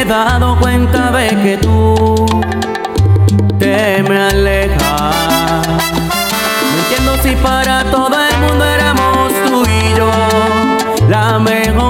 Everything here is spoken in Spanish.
dado cuenta de que tú te me alejas. No entiendo si para todo el mundo éramos tú y yo la mejor